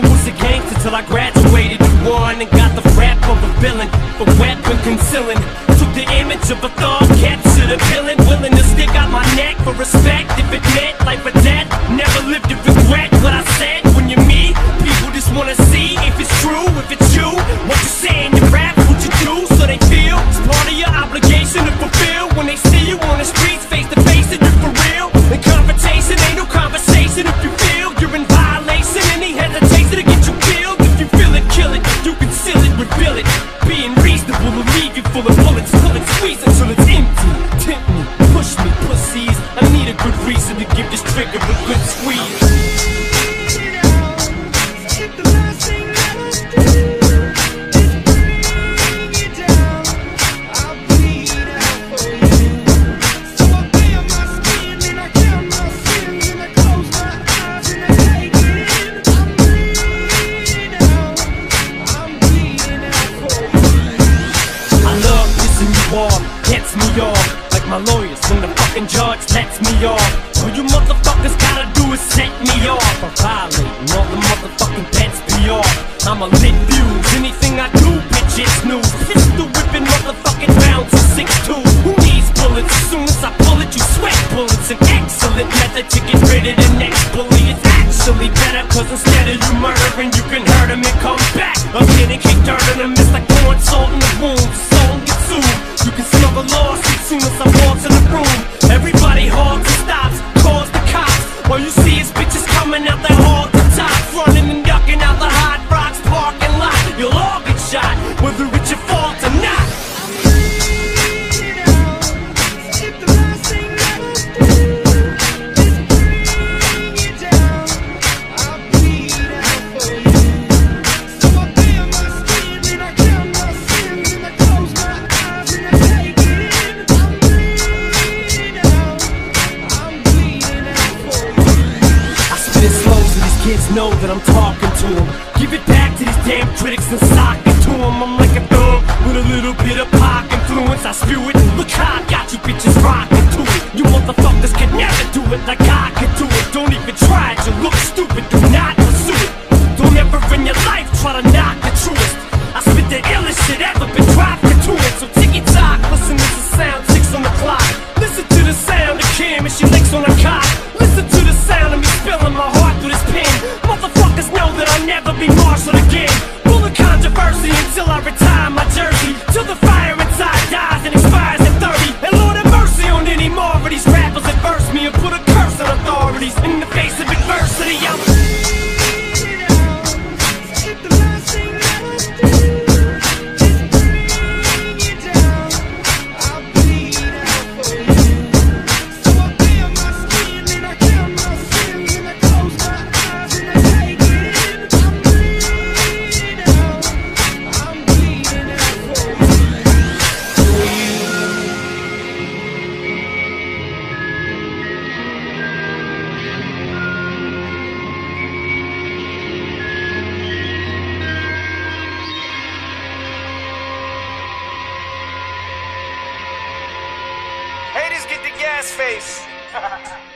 never was a gangster till I graduated. You won and got the rap of a villain, for weapon concealing. Took the image of a thug, captured a villain, willing to stick out my neck for respect. If it meant life or death, never lived to regret what I said. When you're me, people just wanna see if it's true, if it's you. What you say in your rap, what you do, so they feel it's part of your obligation to fulfill. When they see you on the streets, face to face, and you're for real. In confrontation, ain't no conversation. If you feel you're in violation, any hesitation to get you killed. If you feel it, kill it. You conceal it, reveal it. Being reasonable will leave you full of bullets. Pull it, squeeze until it's empty. Tempt me, push me, pussies. I need a good reason to give this trigger a good squeeze. Gets me off, like my lawyers when the fucking judge lets me off. All you motherfuckers gotta do is set me off. I'm violating all the motherfucking bets be off. I'm a lit fuse, anything I do, bitch, it's news. Pistol whipping motherfucking rounds of 6'2". Who needs bullets? As soon as I pull it, you sweat bullets. An excellent method to get rid of the next bully. It's actually better, cause instead of you murdering, you can hurt him and come back again and kick dirt in him. It's like pouring salt in the wound, soul gets sued. You can smell the lawsuit soon as I walk in the room. Everybody halts and stops, calls the cops. All you see is bitches coming out their hall to top, running and ducking out the Hot Rocks parking lot. You'll all get shot, whether it's your fault or not. Kids know that I'm talking to them. Give it back to these damn critics and sock it to them. I'm like a thug with a little bit of pop influence. I spew it, look how I got you bitches rocking to it. You motherfuckers can never do it like I can do it. Don't even try it, you look stupid, do not pursue it. Don't ever in your life try to knock the truest. I spit the illest shit ever been dropped into it. So ticky-tock, listen to the sound, 6 on the clock. Listen to the sound of Kim as she licks on the cock. Listen to the sound of me spilling my heart through this pen. Motherfuckers know that I'll never be marshaled again. Full of controversy until I retire my jersey, till the fire inside dies and expires at 30. And Lord have mercy on any more of these rappers that verse me and put a curse on authorities. In the face of adversity, Haters get the gas face.